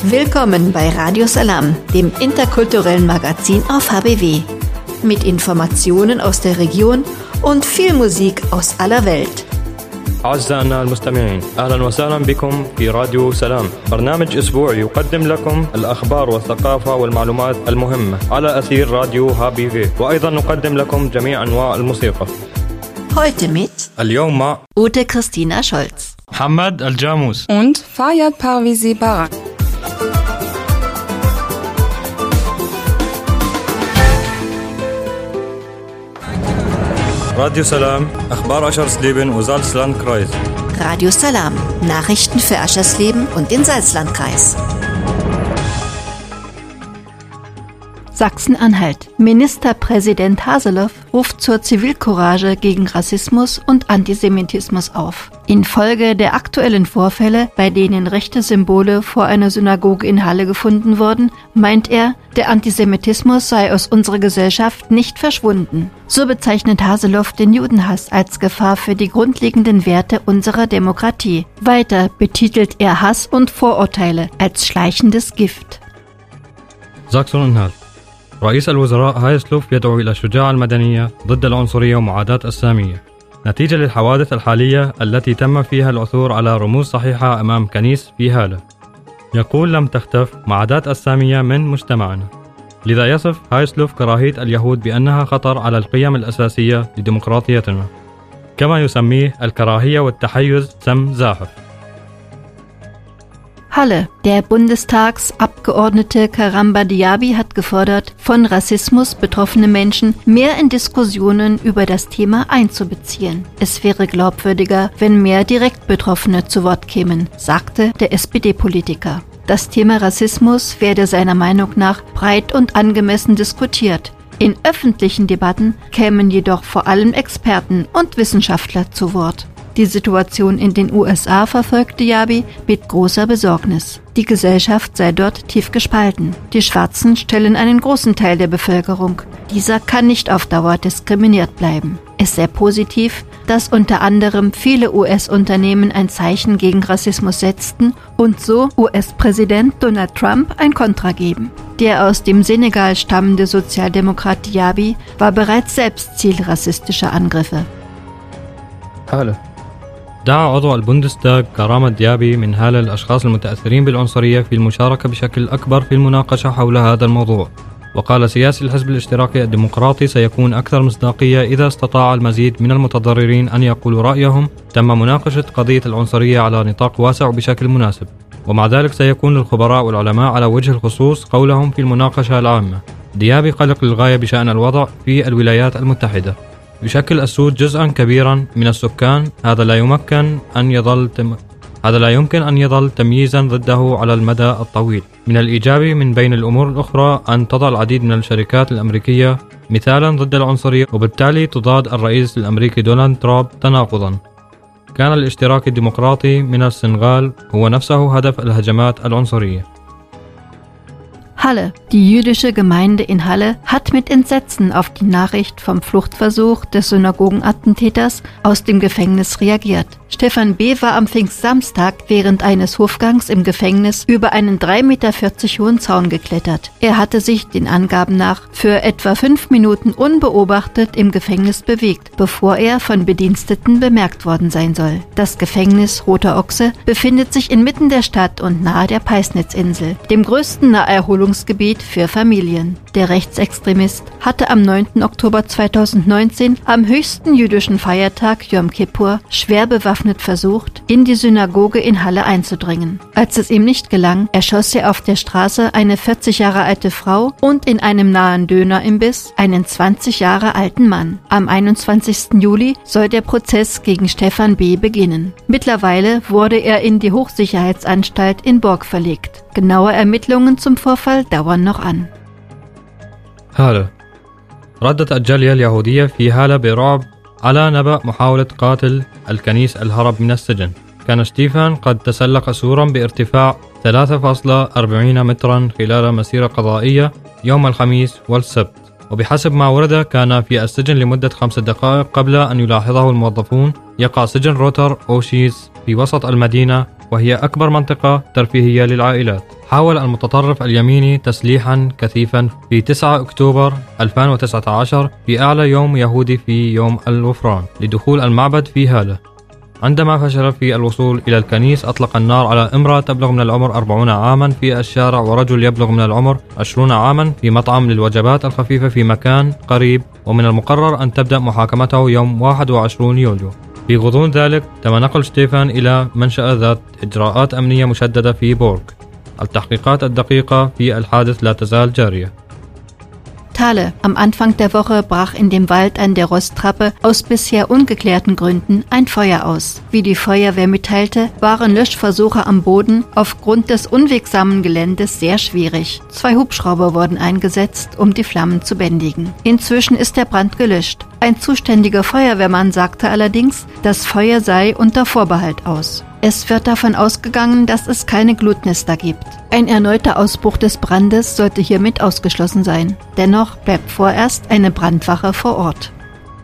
Willkommen bei Radio Salam, dem interkulturellen Magazin auf HBW. Mit Informationen aus der Region und viel Musik aus aller Welt. أعزائنا المستمعين، أهلا وسهلا بكم في راديو سلام، برنامج أسبوعي يقدم لكم الأخبار والثقافة والمعلومات المهمة على أثير راديو HBW، وأيضا نقدم لكم جميع أنواع الموسيقى. Heute mit اليوم مع Ute Christina Scholz, محمد الجاموس und Fayad Parvizi Barak. راديو سلام، أخبار أشرسليبن وزالسلاندكreis. Radio Salam, Nachrichten für Aschersleben und den Salzlandkreis. Sachsen-Anhalt. Ministerpräsident Haseloff ruft zur Zivilcourage gegen Rassismus und Antisemitismus auf. Infolge der aktuellen Vorfälle, bei denen rechte Symbole vor einer Synagoge in Halle gefunden wurden, meint er, der Antisemitismus sei aus unserer Gesellschaft nicht verschwunden. So bezeichnet Haseloff den Judenhass als Gefahr für die grundlegenden Werte unserer Demokratie. Weiter betitelt er Hass und Vorurteile als schleichendes Gift. Sachsen-Anhalt. رئيس الوزراء هايسلوف يدعو إلى الشجاعة المدنية ضد العنصرية ومعاداة السامية نتيجة للحوادث الحالية التي تم فيها العثور على رموز صحيحة أمام كنيس في هالة. يقول لم تختف معاداة السامية من مجتمعنا. لذا يصف هايسلوف كراهية اليهود بأنها خطر على القيم الأساسية لديمقراطيتنا، كما يسميه الكراهية والتحيز سم زاحف. Halle. Der Bundestagsabgeordnete Karamba Diaby hat gefordert, von Rassismus betroffene Menschen mehr in Diskussionen über das Thema einzubeziehen. Es wäre glaubwürdiger, wenn mehr direkt Betroffene zu Wort kämen, sagte der SPD-Politiker. Das Thema Rassismus werde seiner Meinung nach breit und angemessen diskutiert. In öffentlichen Debatten kämen jedoch vor allem Experten und Wissenschaftler zu Wort. Die Situation in den USA verfolgt Diaby mit großer Besorgnis. Die Gesellschaft sei dort tief gespalten. Die Schwarzen stellen einen großen Teil der Bevölkerung. Dieser kann nicht auf Dauer diskriminiert bleiben. Es sei positiv, dass unter anderem viele US-Unternehmen ein Zeichen gegen Rassismus setzten und so US-Präsident Donald Trump ein Kontra geben. Der aus dem Senegal stammende Sozialdemokrat Diaby war bereits selbst Ziel rassistischer Angriffe. هالة. دعا عضو البوندستاغ كرامة ديابي من هالة الأشخاص المتأثرين بالعنصرية في المشاركة بشكل أكبر في المناقشة حول هذا الموضوع، وقال سياسي الحزب الاشتراكي الديمقراطي سيكون أكثر مصداقية إذا استطاع المزيد من المتضررين أن يقولوا رأيهم. تم مناقشة قضية العنصرية على نطاق واسع وبشكل مناسب، ومع ذلك سيكون للخبراء والعلماء على وجه الخصوص قولهم في المناقشة العامة. ديابي قلق للغاية بشأن الوضع في الولايات المتحدة. يشكل السود جزءا كبيرا من السكان، هذا لا يمكن أن يظل تمييزا ضده على المدى الطويل. من الإيجابي من بين الأمور الأخرى أن تضع العديد من الشركات الأمريكية مثالا ضد العنصرية، وبالتالي تضاد الرئيس الأمريكي دونالد ترامب تناقضا. كان الاشتراك الديمقراطي من السنغال هو نفسه هدف الهجمات العنصرية. Halle. Die jüdische Gemeinde in Halle hat mit Entsetzen auf die Nachricht vom Fluchtversuch des Synagogenattentäters aus dem Gefängnis reagiert. Stefan B. war am Pfingstsamstag während eines Hofgangs im Gefängnis über einen 3,40 Meter hohen Zaun geklettert. Er hatte sich den Angaben nach für etwa 5 Minuten unbeobachtet im Gefängnis bewegt, bevor er von Bediensteten bemerkt worden sein soll. Das Gefängnis Roter Ochse befindet sich inmitten der Stadt und nahe der Peisnitzinsel, dem größten Naherholungsgebiet für Familien. Der Rechtsextremist hatte am 9. Oktober 2019, am höchsten jüdischen Feiertag Yom Kippur, schwer bewaffnet versucht, in die Synagoge in Halle einzudringen. Als es ihm nicht gelang, erschoss er auf der Straße eine 40 Jahre alte Frau und in einem nahen Dönerimbiss einen 20 Jahre alten Mann. Am 21. Juli soll der Prozess gegen Stefan B. beginnen. Mittlerweile wurde er in die Hochsicherheitsanstalt in Borg verlegt. Genaue Ermittlungen zum Vorfall dauern noch an. هالة. ردت الجالية اليهودية في هالة برعب على نبأ محاولة قاتل الكنيس الهرب من السجن. كان ستيفان قد تسلق سورا بارتفاع 3.40 مترا خلال مسيرة قضائية يوم الخميس والسبت، وبحسب ما ورد كان في السجن لمدة 5 دقائق قبل أن يلاحظه الموظفون. يقع سجن روتر أوشيز في وسط المدينة، وهي أكبر منطقة ترفيهية للعائلات. حاول المتطرف اليميني تسليحا كثيفا في 9 أكتوبر 2019 في أعلى يوم يهودي في يوم الغفران لدخول المعبد في هالة. عندما فشل في الوصول إلى الكنيس أطلق النار على امرأة تبلغ من العمر 40 عاما في الشارع ورجل يبلغ من العمر 20 عاما في مطعم للوجبات الخفيفة في مكان قريب، ومن المقرر أن تبدأ محاكمته يوم 21 يوليو. في غضون ذلك تم نقل شتيفان إلى منشأة ذات إجراءات أمنية مشددة في بورغ. التحقيقات الدقيقة في الحادث لا تزال جارية. Thale. Am Anfang der Woche brach in dem Wald an der Rosttrappe aus bisher ungeklärten Gründen ein Feuer aus. Wie die Feuerwehr mitteilte, waren Löschversuche am Boden aufgrund des unwegsamen Geländes sehr schwierig. 2 Hubschrauber wurden eingesetzt, um die Flammen zu bändigen. Inzwischen ist der Brand gelöscht. Ein zuständiger Feuerwehrmann sagte allerdings, das Feuer sei unter Vorbehalt aus. Es wird davon ausgegangen, dass es keine Glutnester gibt. Ein erneuter Ausbruch des Brandes sollte hiermit ausgeschlossen sein. Dennoch bleibt vorerst eine Brandwache vor Ort.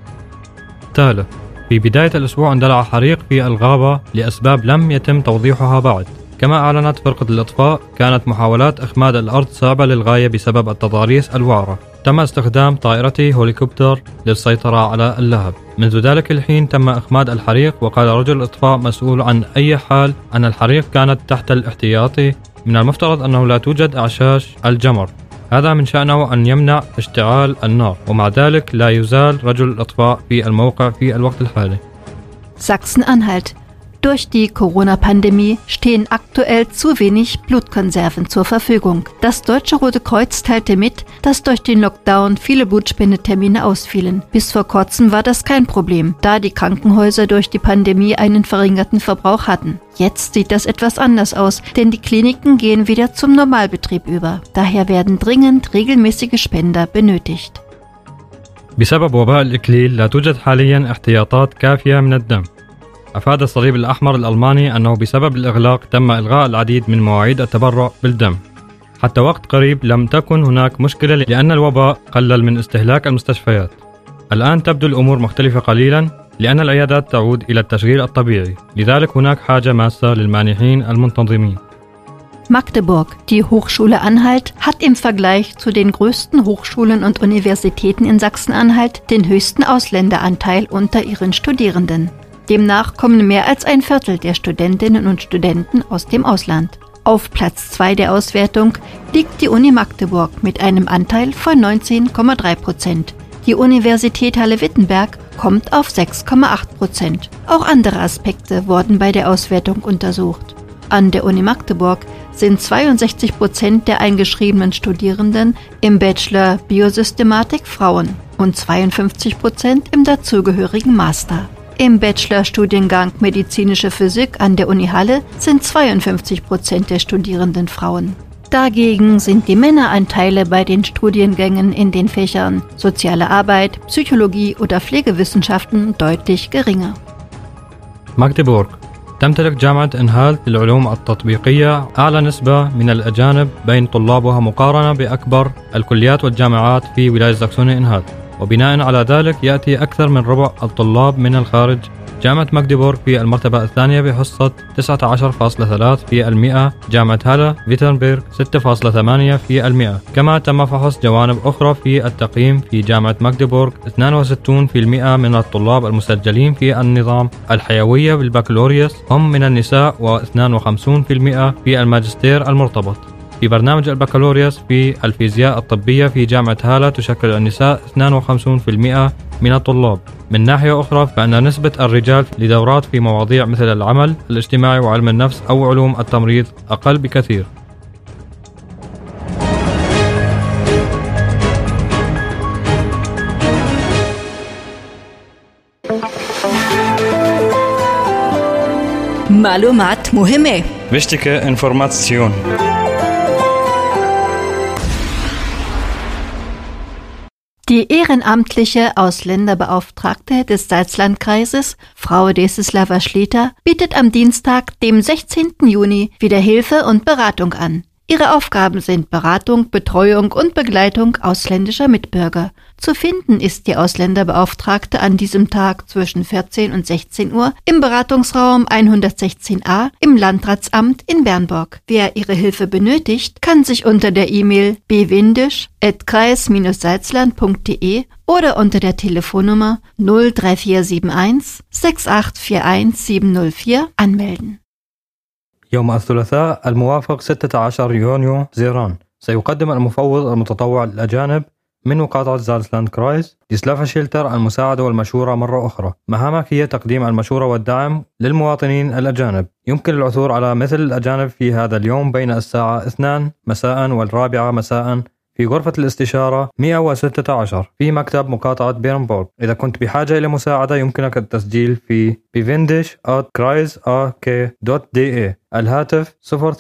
تالي. في بداية الأسبوع اندلع حريق في الغابة لأسباب لم يتم توضيحها بعد. كما أعلنت فرقة الإطفاء، كانت محاولات إخماد الأرض صعبة للغاية بسبب التضاريس الوعرة. تم استخدام طائرة هوليكوبتر للسيطرة على اللهب. منذ ذلك الحين تم إخماد الحريق، وقال رجل الإطفاء مسؤول عن أي حال أن الحريق كانت تحت الاحتياطي. من المفترض أنه لا توجد أعشاش الجمر، هذا من شأنه أن يمنع اشتعال النار، ومع ذلك لا يزال رجل الإطفاء في الموقع في الوقت الحالي. Sachsen-Anhalt. Durch die Corona-Pandemie stehen aktuell zu wenig Blutkonserven zur Verfügung. Das Deutsche Rote Kreuz teilte mit, dass durch den Lockdown viele Blutspendetermine ausfielen. Bis vor kurzem war das kein Problem, da die Krankenhäuser durch die Pandemie einen verringerten Verbrauch hatten. Jetzt sieht das etwas anders aus, denn die Kliniken gehen wieder zum Normalbetrieb über. Daher werden dringend regelmäßige Spender benötigt. بسبب وباء الإكليل لا توجد حاليا احتياطات كافية من الدم. أفاد الصليب الأحمر الألماني أنه بسبب الإغلاق تم إلغاء العديد من مواعيد التبرع بالدم. حتى وقت قريب لم تكن هناك مشكلة لأن الوباء قلل من استهلاك المستشفيات. الآن تبدو الأمور مختلفة قليلا لأن العيادات تعود إلى التشغيل الطبيعي، لذلك هناك حاجة ماسة للمانحين المنتظمين. Magdeburg. Die Hochschule Anhalt hat im Vergleich zu den größten Hochschulen und Universitäten in Sachsen-Anhalt den höchsten Ausländeranteil unter ihren Studierenden. Demnach kommen mehr als 1/4 der Studentinnen und Studenten aus dem Ausland. Auf Platz 2 der Auswertung liegt die Uni Magdeburg mit einem Anteil von 19,3%. Die Universität Halle-Wittenberg kommt auf 6,8%. Auch andere Aspekte wurden bei der Auswertung untersucht. An der Uni Magdeburg sind 62% der eingeschriebenen Studierenden im Bachelor Biosystematik Frauen und 52% im dazugehörigen Master. Im Bachelorstudiengang Medizinische Physik an der Uni Halle sind 52% der Studierenden Frauen. Dagegen sind die Männeranteile bei den Studiengängen in den Fächern Soziale Arbeit, Psychologie oder Pflegewissenschaften deutlich geringer. Magdeburg. تمتلك جامعة إنهال للعلوم التطبيقية أعلى نسبة من الأجانب بين طلابها مقارنة بأكبر الكليات والجامعات في ولاية زاكسوني إنهال، وبناء على ذلك يأتي أكثر من ربع الطلاب من الخارج. جامعة ماغديبورغ في المرتبة الثانية بحصة 19.3%، جامعة هالا فيتنبرغ 6.8%. كما تم فحص جوانب أخرى في التقييم. في جامعة ماغديبورغ 62% من الطلاب المسجلين في النظام الحيوية بالبكالوريوس هم من النساء، و52% في الماجستير المرتبط. في برنامج البكالوريوس في الفيزياء الطبية في جامعة هالا تشكل النساء 52% من الطلاب. من ناحية أخرى فإن نسبة الرجال لدورات في مواضيع مثل العمل الاجتماعي وعلم النفس أو علوم التمريض أقل بكثير. معلومات مهمة. Wichtige Information. Die ehrenamtliche Ausländerbeauftragte des Salzlandkreises, Frau Desislava Schleter, bietet am Dienstag, dem 16. Juni, wieder Hilfe und Beratung an. Ihre Aufgaben sind Beratung, Betreuung und Begleitung ausländischer Mitbürger. Zu finden ist die Ausländerbeauftragte an diesem Tag zwischen 14 und 16 Uhr im Beratungsraum 116a im Landratsamt in Bernburg. Wer ihre Hilfe benötigt, kann sich unter der E-Mail bwindisch@kreis-salzland.de oder unter der Telefonnummer 03471 6841 704 anmelden. يوم الثلاثاء الموافق 16 يونيو زيران سيقدم المفوض المتطوع للأجانب من مقاطعة زالسلاند كرايس ديسلافا شيلتر المساعدة والمشورة مرة أخرى. مهامك هي تقديم المشورة والدعم للمواطنين الأجانب. يمكن العثور على مثل الأجانب في هذا اليوم بين الساعة 2 مساء والرابعة مساء في غرفة الاستشارة 116 في مكتب مقاطعة بيرنبورغ. إذا كنت بحاجة إلى مساعدة يمكنك التسجيل في bvindish@kreis.de. الهاتف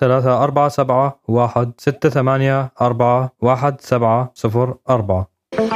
034716841704.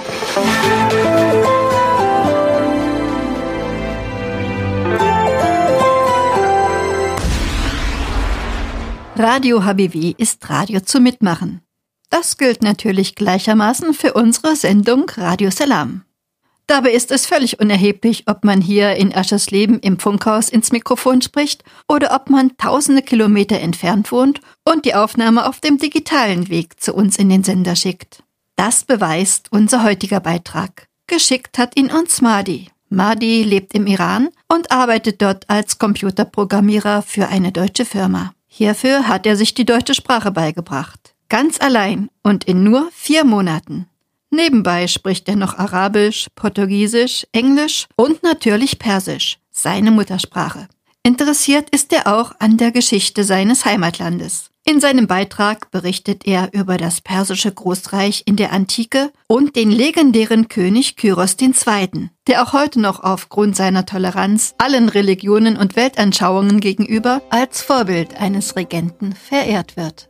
Radio Habibi ist Radio zum Mitmachen. Das gilt natürlich gleichermaßen für unsere Sendung Radio Salam. Dabei ist es völlig unerheblich, ob man hier in Aschersleben im Funkhaus ins Mikrofon spricht oder ob man tausende Kilometer entfernt wohnt und die Aufnahme auf dem digitalen Weg zu uns in den Sender schickt. Das beweist unser heutiger Beitrag. Geschickt hat ihn uns Mahdi. Mahdi lebt im Iran und arbeitet dort als Computerprogrammierer für eine deutsche Firma. Hierfür hat er sich die deutsche Sprache beigebracht. Ganz allein und in nur 4 Monaten. Nebenbei spricht er noch Arabisch, Portugiesisch, Englisch und natürlich Persisch, seine Muttersprache. Interessiert ist er auch an der Geschichte seines Heimatlandes. In seinem Beitrag berichtet er über das persische Großreich in der Antike und den legendären König Kyros II., der auch heute noch aufgrund seiner Toleranz allen Religionen und Weltanschauungen gegenüber als Vorbild eines Regenten verehrt wird.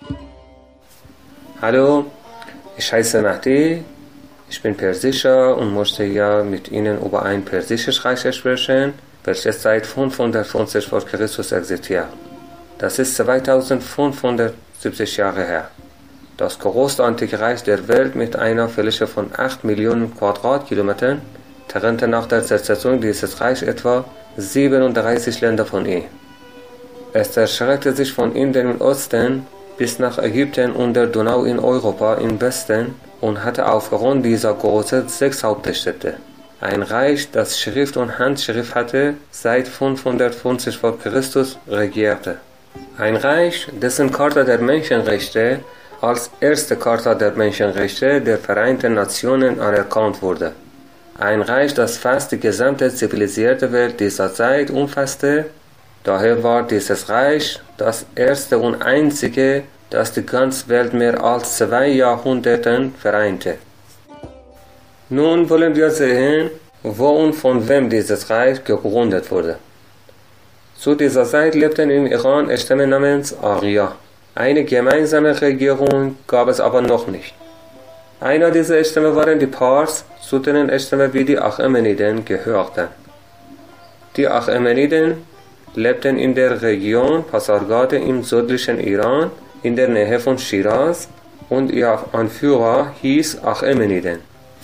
Hallo, ich heiße Mahdi, ich bin Persischer und möchte ja mit Ihnen über ein persisches Reich sprechen, welches seit 550 vor Christus existiert. Das ist 2570 Jahre her. Das größte antike Reich der Welt mit einer Fläche von 8 Millionen Quadratkilometern trennte nach der Zersetzung dieses Reichs etwa 37 Länder von ihm. Es erstreckte sich von Indien im Osten bis nach Ägypten und der Donau in Europa im Westen und hatte aufgrund dieser Größe 6 Hauptstädte. Ein Reich, das Schrift und Handschrift hatte, seit 550 vor Christus regierte. Ein Reich, dessen Charta der Menschenrechte als erste Charta der Menschenrechte der Vereinten Nationen anerkannt wurde. Ein Reich, das fast die gesamte zivilisierte Welt dieser Zeit umfasste. Daher war dieses Reich das erste und einzige, das die ganze Welt mehr als 2 Jahrhunderten vereinte. Nun wollen wir sehen, wo und von wem dieses Reich gegründet wurde. Zu dieser Zeit lebten im Iran Stämme namens Arya. Eine gemeinsame Regierung gab es aber noch nicht. Einer dieser Stämme waren die Pars, zu denen Stämme wie die Achämeniden gehörten. Die Achämeniden lebten in der Region Pasargade im südlichen Iran, in der Nähe von Shiraz, und ihr Anführer hieß Achämeniden.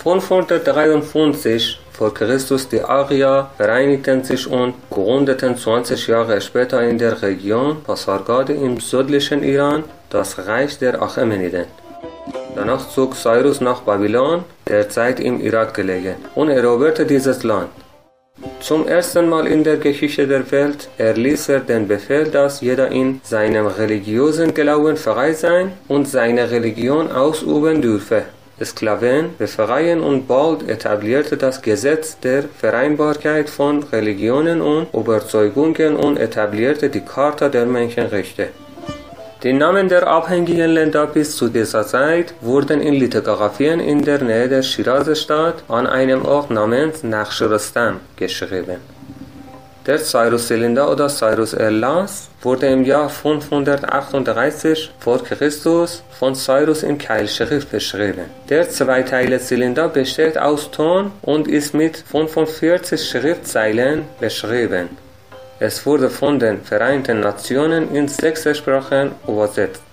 553 vor Christus die Arya vereinigten sich und gründeten 20 Jahre später in der Region Pasargade im südlichen Iran das Reich der Achämeniden. Danach zog Cyrus nach Babylon, derzeit im Irak gelegen, und eroberte dieses Land. Zum ersten Mal in der Geschichte der Welt erließ er den Befehl, dass jeder in seinem religiösen Glauben frei sein und seine Religion ausüben dürfe. Sklaven befreien und bald etablierte das Gesetz der Vereinbarkeit von Religionen und Überzeugungen und etablierte die Charta der Menschenrechte. Die Namen der abhängigen Länder bis zu dieser Zeit wurden in Lithografien in der Nähe der Shiraz-Stadt an einem Ort namens Nakhshrastan geschrieben. Der Cyrus-Zylinder oder Cyrus-Erlass wurde im Jahr 538 vor Christus von Cyrus in Keilschrift beschrieben. Der zweiteilige Zylinder besteht aus Ton und ist mit 45 Schriftzeilen beschrieben. Es wurde von den Vereinten Nationen in 6 Sprachen übersetzt.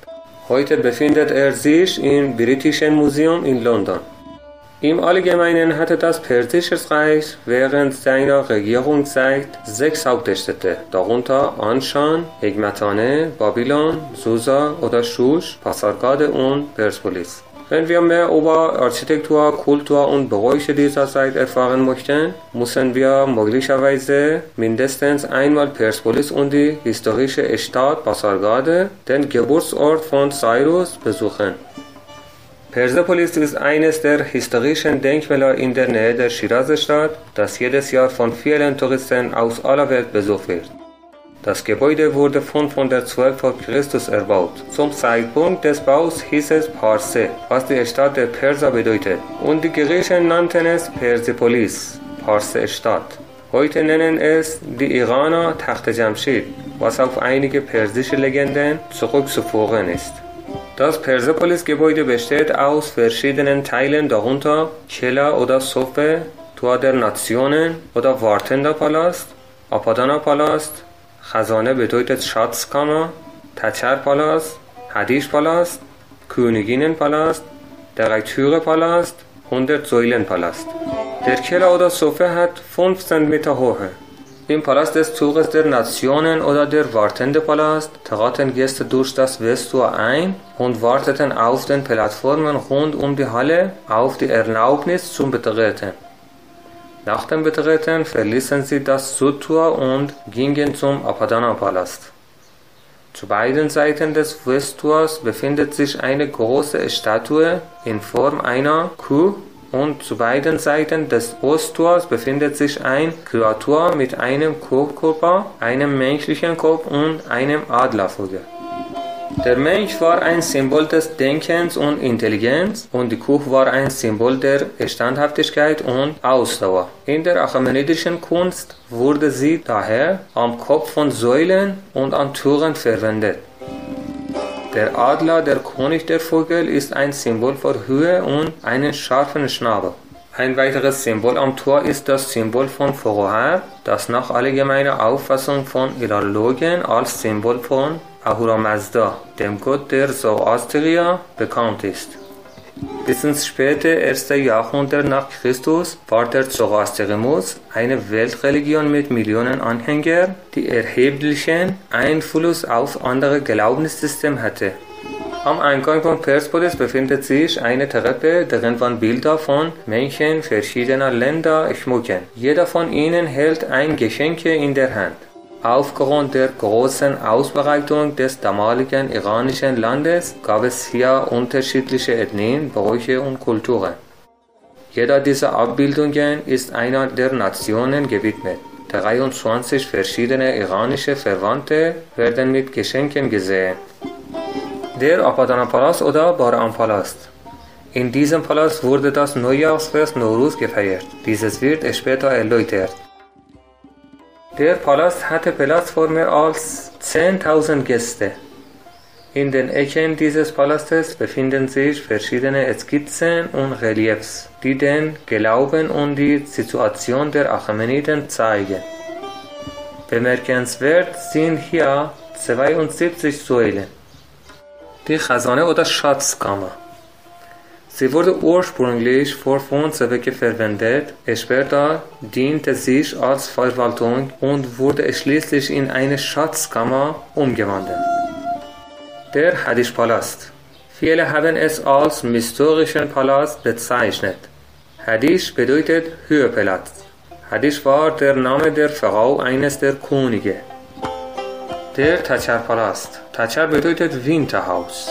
Heute befindet er sich im Britischen Museum in London. Im Allgemeinen hatte das Persische Reich während seiner Regierungszeit 6 Hauptstädte, darunter Anshan, Ekmetane, Babylon, Susa oder Shush, Pasargade und Persepolis. Wenn wir mehr über Architektur, Kultur und Bräuche dieser Zeit erfahren möchten, müssen wir möglicherweise mindestens einmal Persepolis und die historische Stadt Pasargade, den Geburtsort von Cyrus, besuchen. Persepolis ist eines der historischen Denkmäler in der Nähe der Shiraz-Stadt, das jedes Jahr von vielen Touristen aus aller Welt besucht wird. Das Gebäude wurde 512 v. Chr. Erbaut. Zum Zeitpunkt des Baus hieß es Parse, was die Stadt der Perser bedeutet, und die Griechen nannten es Persepolis, Parse-Stadt. Heute nennen es die Iraner Takht Jamshid, was auf einige persische Legenden zurückzuführen ist. Das Persepolis-Gebäude besteht aus verschiedenen Teilen, darunter Keller oder Sofe, Tor der Nationen oder Wartender Palast, Apadana Palast, Khazane bedeutet Schatzkammer, Tachar Palast, Hadish Palast, Königinnenpalast, Drei-Türe-Palast und der Säulenpalast. Der Keller oder Sofe hat 15 Meter Höhe. Im Palast des Zuges der Nationen oder der Wartende Palast traten Gäste durch das Westtor ein und warteten auf den Plattformen rund um die Halle auf die Erlaubnis zum Betreten. Nach dem Betreten verließen sie das Südtor und gingen zum Apadana-Palast. Zu beiden Seiten des Westtors befindet sich eine große Statue in Form einer Kuh und zu beiden Seiten des Osttors befindet sich ein Kreatur mit einem Kuhkörper, einem menschlichen Kopf und einem Adlervogel. Der Mensch war ein Symbol des Denkens und Intelligenz und die Kuh war ein Symbol der Standhaftigkeit und Ausdauer. In der achämenidischen Kunst wurde sie daher am Kopf von Säulen und an Türen verwendet. Der Adler, der König der Vögel, ist ein Symbol für Höhe und einen scharfen Schnabel. Ein weiteres Symbol am Tor ist das Symbol von Forohar, das nach allgemeiner Auffassung von Illarlogen als Symbol von Ahura Mazda, dem Gott der Zoroastrier, bekannt ist. Bis ins späte 1. Jahrhundert nach Christus war der Zoroastrismus eine Weltreligion mit Millionen Anhängern, die erheblichen Einfluss auf andere Glaubenssysteme hatte. Am Eingang von Persepolis befindet sich eine Treppe, deren Wandbilder von Menschen verschiedener Länder schmücken. Jeder von ihnen hält ein Geschenk in der Hand. Aufgrund der großen Ausbreitung des damaligen iranischen Landes gab es hier unterschiedliche Ethnien, Bräuche und Kulturen. Jeder dieser Abbildungen ist einer der Nationen gewidmet. 23 verschiedene iranische Verwandte werden mit Geschenken gesehen. Der Apadana-Palast oder Bahram-Palast. In diesem Palast wurde das Neujahrsfest Nowruz gefeiert. Dieses wird später erläutert. Der Palast hatte Platz für mehr als 10.000 Gäste. In den Ecken dieses Palastes befinden sich verschiedene Skizzen und Reliefs, die den Glauben und die Situation der Achämeniden zeigen. Bemerkenswert sind hier 72 Säulen. Die Khazane oder Schatzkammer. Sie wurde ursprünglich für Wohnzwecke verwendet, später diente sie als Verwaltung und wurde schließlich in eine Schatzkammer umgewandelt. Der Hadish-Palast. Viele haben es als historischen Palast bezeichnet. Hadish bedeutet Höheplatz. Hadish war der Name der Frau eines der Könige. Der Tachar-Palast. Tachar bedeutet Winterhaus.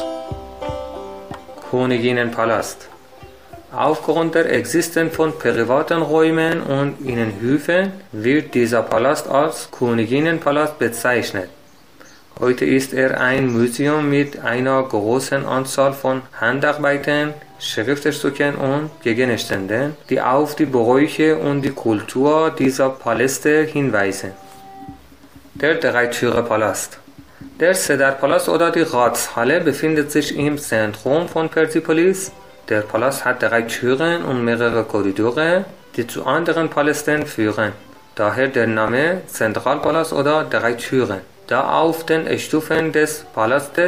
Königinnenpalast. Aufgrund der Existenz von privaten Räumen und Innenhöfen wird dieser Palast als Königinnenpalast bezeichnet. Heute ist er ein Museum mit einer großen Anzahl von Handarbeiten, Schriftstücken und Gegenständen, die auf die Bräuche und die Kultur dieser Paläste hinweisen. Der Drei-Türe-Palast. Der Sedar-Palast oder die Ratshalle befindet sich im Zentrum von Persepolis. Der Palast hat 3 Türen und mehrere Korridore, die zu anderen Palästen führen. Daher der Name Zentralpalast oder 3 Türen. Da auf den Stufen des Palastes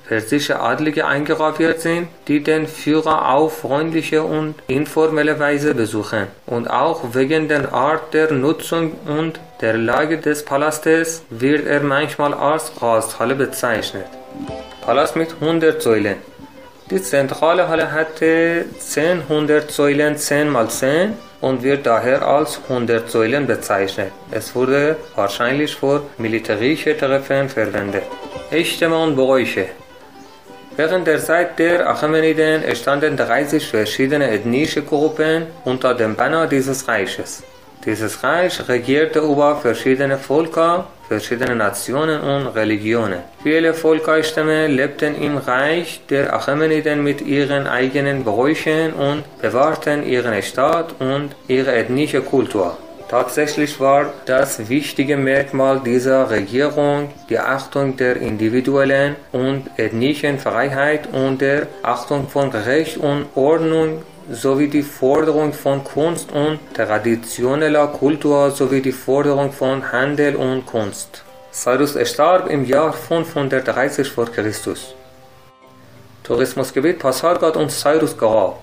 persische Adlige eingraviert sind, die den Führer auf freundliche und informelle Weise besuchen. Und auch wegen der Art der Nutzung und der Lage des Palastes wird er manchmal als Gasthalle bezeichnet. Palast mit 100 Säulen. Die zentrale Halle hatte 100 Säulen 10 mal 10 und wird daher als 100 Säulen bezeichnet. Es wurde wahrscheinlich für militärische Treffen verwendet. Echtema und Bräuche. Während der Zeit der Achämeniden standen 30 verschiedene ethnische Gruppen unter dem Banner dieses Reiches. Dieses Reich regierte über verschiedene Völker, verschiedene Nationen und Religionen. Viele Völkerstämme lebten im Reich der Achämeniden mit ihren eigenen Bräuchen und bewahrten ihren Staat und ihre ethnische Kultur. Tatsächlich war das wichtige Merkmal dieser Regierung die Achtung der individuellen und ethnischen Freiheit und der Achtung von Recht und Ordnung sowie die Forderung von Kunst und traditioneller Kultur sowie die Forderung von Handel und Kunst. Cyrus starb im Jahr 530 vor Christus. Tourismusgebiet Pasargad und Cyrus Grab.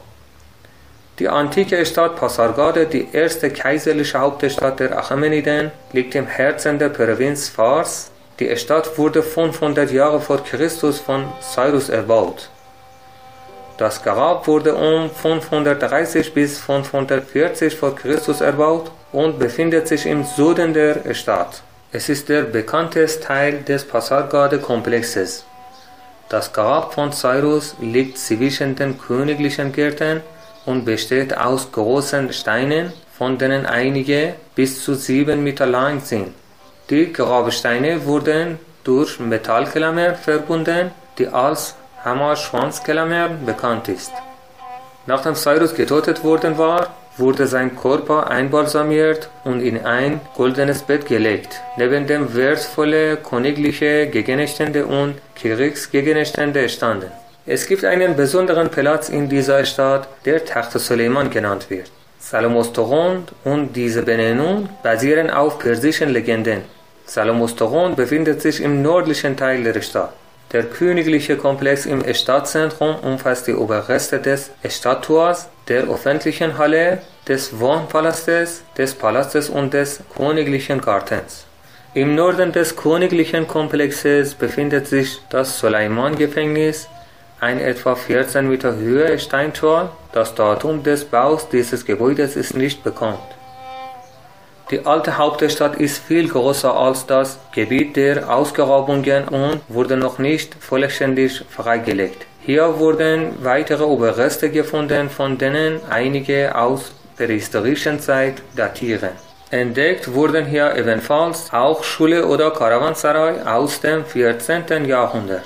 Die antike Stadt Pasargade, die erste kaiserliche Hauptstadt der Achämeniden, liegt im Herzen der Provinz Fars. Die Stadt wurde 500 Jahre vor Christus von Cyrus erbaut. Das Grab wurde um 530 bis 540 vor Christus erbaut und befindet sich im Süden der Stadt. Es ist der bekannteste Teil des Pasargade-Komplexes. Das Grab von Cyrus liegt zwischen den königlichen Gärten und besteht aus großen Steinen, von denen einige bis zu 7 Meter lang sind. Die Grabsteine wurden durch Metallklammer verbunden, die als Hammer-Schwanzklammer bekannt ist. Nachdem Cyrus getötet worden war, wurde sein Körper einbalsamiert und in ein goldenes Bett gelegt, neben dem wertvolle königliche Gegenstände und Kriegsgegenstände standen. Es gibt einen besonderen Platz in dieser Stadt, der Tacht Suleiman genannt wird. Salomos Thron und diese Benennung basieren auf persischen Legenden. Salomos Thron befindet sich im nördlichen Teil der Stadt. Der königliche Komplex im Stadtzentrum umfasst die Überreste des Stadttors, der öffentlichen Halle, des Wohnpalastes, des Palastes und des königlichen Gartens. Im Norden des königlichen Komplexes befindet sich das Suleiman-Gefängnis, ein etwa 14 Meter hohes Steintor. Das Datum des Baus dieses Gebäudes ist nicht bekannt. Die alte Hauptstadt ist viel größer als das Gebiet der Ausgrabungen und wurde noch nicht vollständig freigelegt. Hier wurden weitere Überreste gefunden, von denen einige aus der historischen Zeit datieren. Entdeckt wurden hier ebenfalls auch Schule oder Karawanserei aus dem 14. Jahrhundert.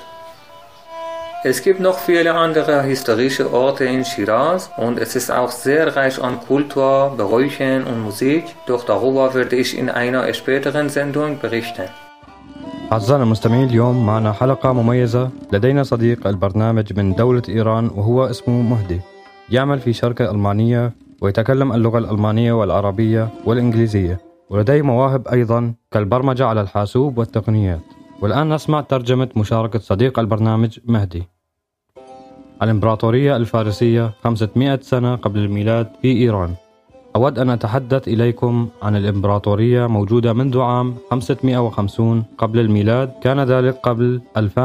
Es gibt noch viele andere historische Orte in Shiraz und es ist auch sehr reich an Kultur, Bräuchen und Musik, doch darüber werde ich in einer späteren Sendung berichten. أعزائنا المستمعين، اليوم معنا حلقة مميزة. لدينا صديق البرنامج من دولة إيران وهو اسمه مهدي، يعمل في شركة ألمانية ويتكلم اللغة الألمانية والعربية والإنجليزية، ولديه مواهب أيضا كالبرمجة على الحاسوب والتقنيات. والآن نسمع ترجمة مشاركة صديق البرنامج مهدي. الإمبراطورية الفارسية 500 سنة قبل الميلاد في إيران. أود أن أتحدث إليكم عن الإمبراطورية موجودة منذ عام 550 قبل الميلاد، كان ذلك قبل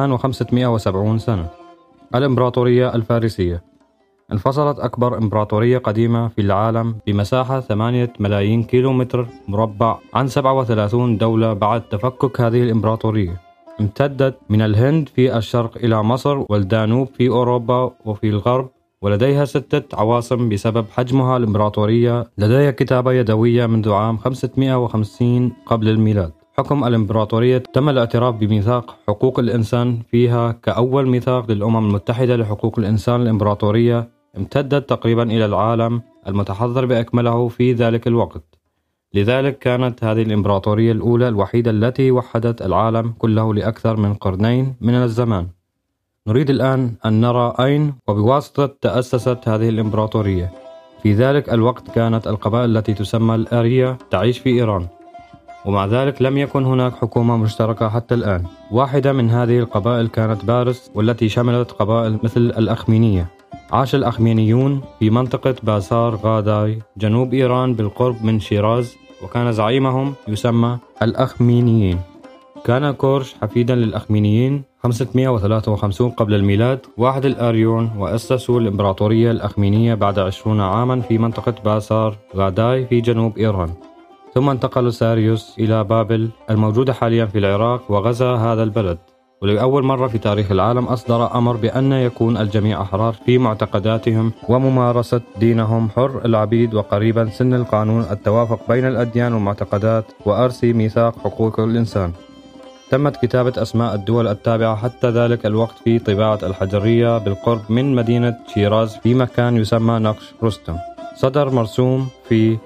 2570 سنة. الإمبراطورية الفارسية انفصلت أكبر إمبراطورية قديمة في العالم بمساحة 8 ملايين كيلومتر مربع عن 37 دولة بعد تفكك هذه الإمبراطورية. امتدت من الهند في الشرق إلى مصر والدانوب في أوروبا وفي الغرب، ولديها 6 عواصم بسبب حجمها الإمبراطورية. لديها كتابة يدوية منذ عام 550 قبل الميلاد. حكم الإمبراطورية تم الاعتراف بميثاق حقوق الإنسان فيها كأول ميثاق للأمم المتحدة لحقوق الإنسان. الإمبراطورية امتدت تقريبا إلى العالم المتحضر بأكمله في ذلك الوقت، لذلك كانت هذه الإمبراطورية الأولى الوحيدة التي وحدت العالم كله لأكثر من قرنين من الزمان. نريد الآن أن نرى أين وبواسطة تأسست هذه الإمبراطورية. في ذلك الوقت كانت القبائل التي تسمى الآرية تعيش في إيران، ومع ذلك لم يكن هناك حكومة مشتركة حتى الآن. واحدة من هذه القبائل كانت بارس، والتي شملت قبائل مثل الأخمينية. عاش الأخمينيون في منطقة باسار غاداي جنوب إيران بالقرب من شيراز، وكان زعيمهم يسمى الأخمينيين. كان كورش حفيدا للأخمينيين 553 قبل الميلاد، واحد الآريون، وأسسوا الإمبراطورية الأخمينية بعد 20 عاما في منطقة باسار غاداي في جنوب إيران. ثم انتقل ساريوس إلى بابل الموجودة حاليا في العراق وغزا هذا البلد، ولأول مرة في تاريخ العالم أصدر أمر بأن يكون الجميع أحرار في معتقداتهم وممارسة دينهم، حر العبيد وقريبا سن القانون، التوافق بين الأديان والمعتقدات، وأرسي ميثاق حقوق الإنسان. تمت كتابة أسماء الدول التابعة حتى ذلك الوقت في طباعة الحجرية بالقرب من مدينة شيراز في مكان يسمى نقش رستم. صدر مرسوم في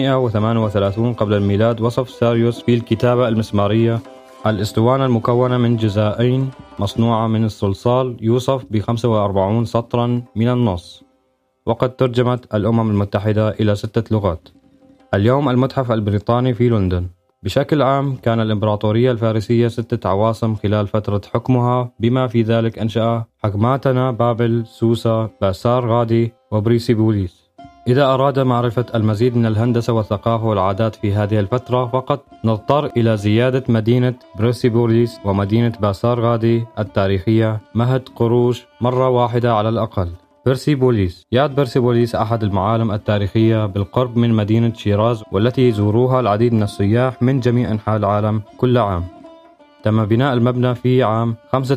538 قبل الميلاد وصف ساريوس في الكتابة المسمارية الإسطوانة المكونة من جزئين مصنوعة من الصلصال، يوصف ب45 سطرا من النص، وقد ترجمت الأمم المتحدة إلى 6 لغات. اليوم المتحف البريطاني في لندن. بشكل عام كان الإمبراطورية الفارسية 6 عواصم خلال فترة حكمها، بما في ذلك أنشأ حكماتنا بابل، سوسة، باسار غادي، وبريسيبوليس. إذا أراد معرفة المزيد من الهندسة والثقافة والعادات في هذه الفترة فقط نضطر إلى زيادة مدينة بريسيبوليس ومدينة باسار غادي التاريخية مهد قروش مرة واحدة على الأقل. يعد برسيبوليس أحد المعالم التاريخية بالقرب من مدينة شيراز، والتي يزوروها العديد من السياح من جميع أنحاء العالم كل عام. تم بناء المبنى في عام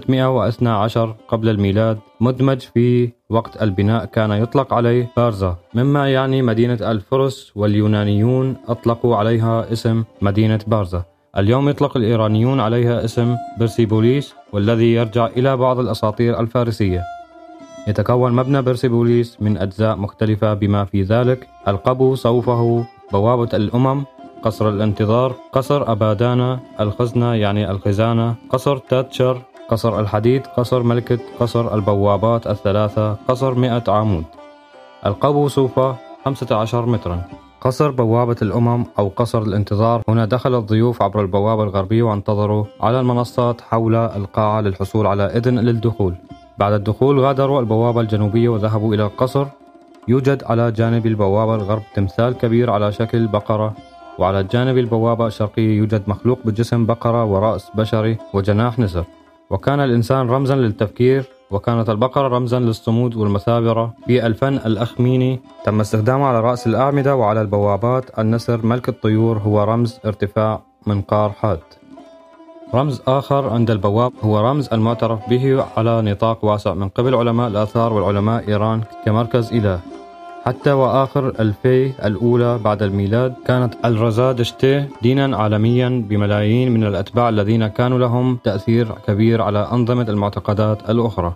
512 قبل الميلاد. مدمج في وقت البناء كان يطلق عليه بارزا، مما يعني مدينة الفرس، واليونانيون أطلقوا عليها اسم مدينة بارزا. اليوم يطلق الإيرانيون عليها اسم برسيبوليس، والذي يرجع إلى بعض الأساطير الفارسية. يتكون مبنى برسيبوليس من أجزاء مختلفة، بما في ذلك القبو، صوفه، بوابة الأمم، قصر الانتظار، قصر أبادانا، الخزنة يعني الخزانة، قصر تاتشر، قصر الحديد، قصر ملكة، قصر البوابات الثلاثة، قصر 100 عمود. القبو صوفة 15 مترا. قصر بوابة الأمم أو قصر الانتظار، هنا دخل الضيوف عبر البوابة الغربية وانتظروا على المنصات حول القاعة للحصول على إذن للدخول. بعد الدخول غادروا البوابة الجنوبية وذهبوا إلى القصر. يوجد على جانب البوابة الغرب تمثال كبير على شكل بقرة، وعلى الجانب البوابة الشرقية يوجد مخلوق بجسم بقرة ورأس بشري وجناح نسر. وكان الإنسان رمزا للتفكير، وكانت البقرة رمزا للصمود والمثابرة. في الفن الأخميني تم استخدامه على رأس الأعمدة وعلى البوابات. النسر ملك الطيور هو رمز ارتفاع منقار حاد. رمز آخر عند البواب هو رمز المعترف به على نطاق واسع من قبل علماء الآثار والعلماء إيران كمركز إله. حتى وآخر الفي الأولى بعد الميلاد كانت الرزادشتي دينا عالميا بملايين من الأتباع الذين كانوا لهم تأثير كبير على أنظمة المعتقدات الأخرى.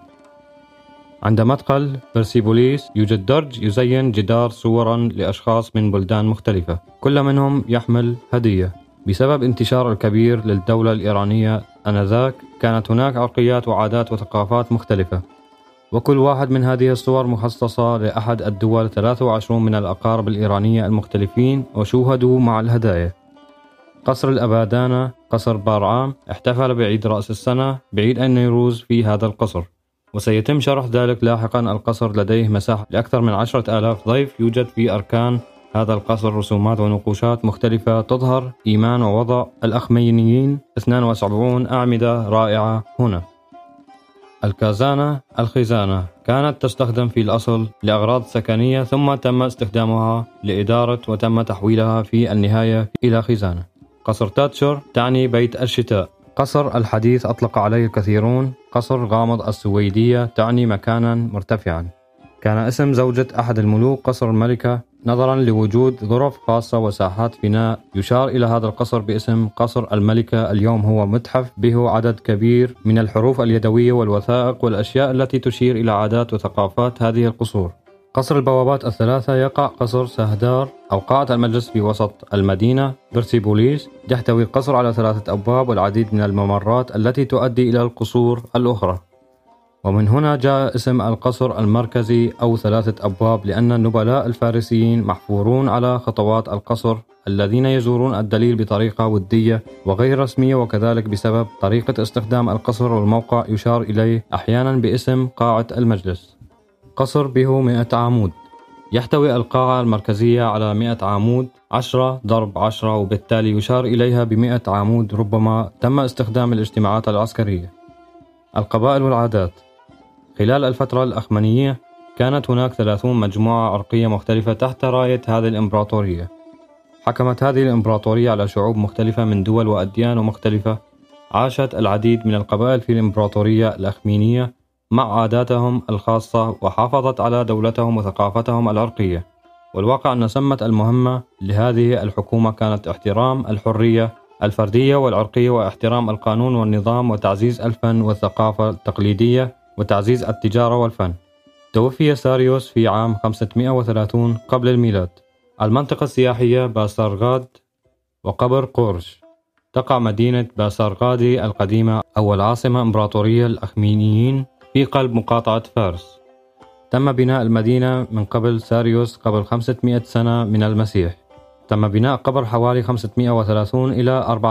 عند مدخل برسيبوليس يوجد درج يزين جدار صورا لأشخاص من بلدان مختلفة، كل منهم يحمل هدية. بسبب انتشار الكبير للدولة الإيرانية آنذاك كانت هناك عرقيات وعادات وثقافات مختلفة، وكل واحد من هذه الصور مخصصة لأحد الدول. 23 من الأقارب الإيرانية المختلفين وشوهدوا مع الهدايا. قصر الأبادانة، قصر بارعام، احتفل بعيد رأس السنة بعيد النيروز في هذا القصر، وسيتم شرح ذلك لاحقا. القصر لديه مساحة لأكثر من 10,000 ضيف. يوجد في أركان هذا القصر رسومات ونقوشات مختلفة تظهر إيمان ووضع الأخمينيين. 72 أعمدة رائعة هنا. الخزانة كانت تستخدم في الأصل لأغراض سكنية، ثم تم استخدامها لإدارة وتم تحويلها في النهاية إلى خزانة. قصر تاتشر تعني بيت الشتاء. قصر الحديث أطلق عليه الكثيرون. قصر غامض السويدية تعني مكانا مرتفعا. كان اسم زوجة أحد الملوك قصر الملكة، نظرا لوجود غرف خاصة وساحات فناء. يشار إلى هذا القصر باسم قصر الملكة. اليوم هو متحف به عدد كبير من الحروف اليدوية والوثائق والأشياء التي تشير إلى عادات وثقافات هذه القصور. قصر البوابات الثلاثة يقع قصر سهدار أو قاعة المجلس في وسط المدينة. برسيبوليس يحتوي القصر على 3 أبواب والعديد من الممرات التي تؤدي إلى القصور الأخرى. ومن هنا جاء اسم القصر المركزي أو 3 أبواب، لأن النبلاء الفارسيين محفورون على خطوات القصر الذين يزورون الدليل بطريقة ودية وغير رسمية، وكذلك بسبب طريقة استخدام القصر والموقع يشار إليه أحيانا باسم قاعة المجلس. قصر به 100 عمود، يحتوي القاعة المركزية على 100 عمود 10 ضرب 10، وبالتالي يشار إليها ب100 عمود. ربما تم استخدام الاجتماعات العسكرية. القبائل والعادات. خلال الفترة الأخمنية كانت هناك 30 مجموعة عرقية مختلفة تحت راية هذه الإمبراطورية. حكمت هذه الإمبراطورية على شعوب مختلفة من دول وأديان مختلفة. عاشت العديد من القبائل في الإمبراطورية الأخمينية مع عاداتهم الخاصة، وحافظت على دولتهم وثقافتهم العرقية. والواقع أن سمة المهمة لهذه الحكومة كانت احترام الحرية الفردية والعرقية، واحترام القانون والنظام، وتعزيز الفن والثقافة التقليدية، وتعزيز التجارة والفن. توفي ساريوس في عام 530 قبل الميلاد. المنطقة السياحية باسارغاد وقبر قورش. تقع مدينة باسارغادي القديمة أو العاصمة إمبراطورية الأخمينيين في قلب مقاطعة فارس. تم بناء المدينة من قبل ساريوس قبل 500 سنة من المسيح. تم بناء قبر حوالي 530 إلى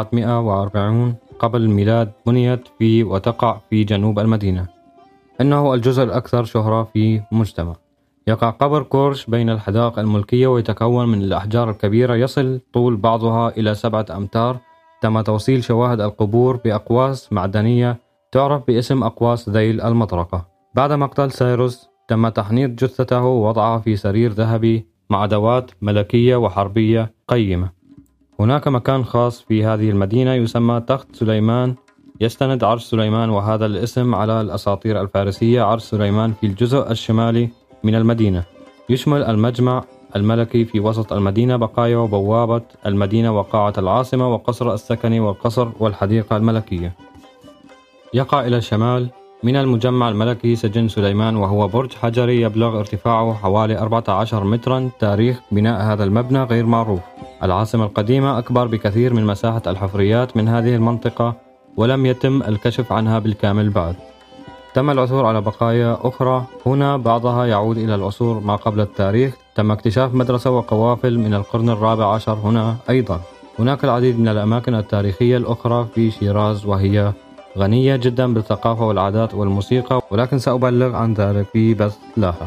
440 قبل الميلاد. بنيت في وتقع في جنوب المدينة. إنه الجزء الأكثر شهرة في مجتمع. يقع قبر قورش بين الحدائق الملكية، ويتكون من الأحجار الكبيرة يصل طول بعضها إلى 7 أمتار. تم توصيل شواهد القبور بأقواس معدنية تعرف باسم أقواس ذيل المطرقة. بعد مقتل سايروس تم تحنيط جثته ووضعها في سرير ذهبي مع أدوات ملكية وحربية قيمة. هناك مكان خاص في هذه المدينة يسمى تخت سليمان، يستند عرش سليمان، وهذا الاسم على الأساطير الفارسية. عرش سليمان في الجزء الشمالي من المدينة، يشمل المجمع الملكي في وسط المدينة، بقايا وبوابة المدينة وقاعة العاصمة وقصر السكني والقصر والحديقة الملكية. يقع إلى الشمال من المجمع الملكي سجن سليمان، وهو برج حجري يبلغ ارتفاعه حوالي 14 مترا. تاريخ بناء هذا المبنى غير معروف. العاصمة القديمة أكبر بكثير من مساحة الحفريات من هذه المنطقة، ولم يتم الكشف عنها بالكامل بعد. تم العثور على بقايا أخرى هنا، بعضها يعود إلى العصور ما قبل التاريخ. تم اكتشاف مدرسة وقوافل من القرن الرابع عشر هنا أيضا. هناك العديد من الأماكن التاريخية الأخرى في شيراز، وهي غنية جدا بالثقافة والعادات والموسيقى، ولكن سأبلغ عن ذلك في بث لاحق.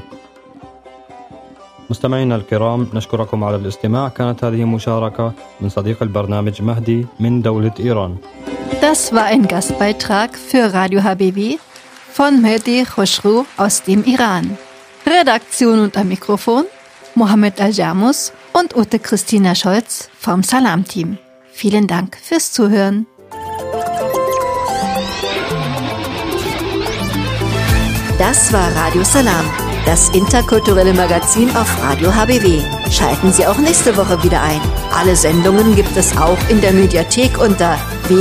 مستمعينا الكرام، نشكركم على الاستماع. كانت هذه مشاركة من صديق البرنامج مهدي من دولة إيران. Das war ein Gastbeitrag für Radio HBW von Mehdi Khoshru aus dem Iran. Redaktion und am Mikrofon Mohammed Al-Jamus und Ute Christina Scholz vom Salam-Team. Vielen Dank fürs Zuhören. Das war Radio Salam, das interkulturelle Magazin auf Radio HBW. Schalten Sie auch nächste Woche wieder ein. Alle Sendungen gibt es auch in der Mediathek unter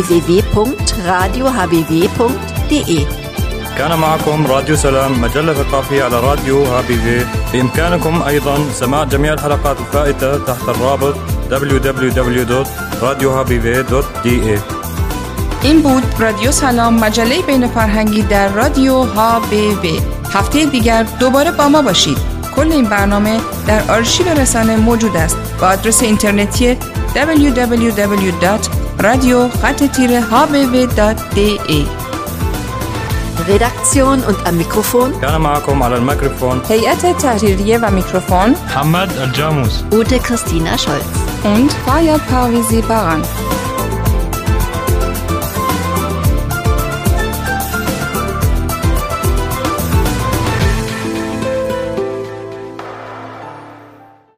www.radiohbw.de. كان معكم راديو سلام، مجلة ثقافية على راديو HBW. بإمكانكم أيضا سماع جميع الحلقات الفائتة تحت الرابط www.radiohbw.de. این بود رادیو سلام، مجله بین فرهنگی در رادیو HBW. هفته دیگر دوباره با ما باشید. کل این برنامه در آرشیو رسانه موجود است با آدرس اینترنتی www.radio-hbw.de. Redaktion und am Mikrofon كان معكم على الميكروفون هیئت تحریریه و میکروفون محمد الجاموس، Ute Christina Scholz und Fayad Parvizi Baran.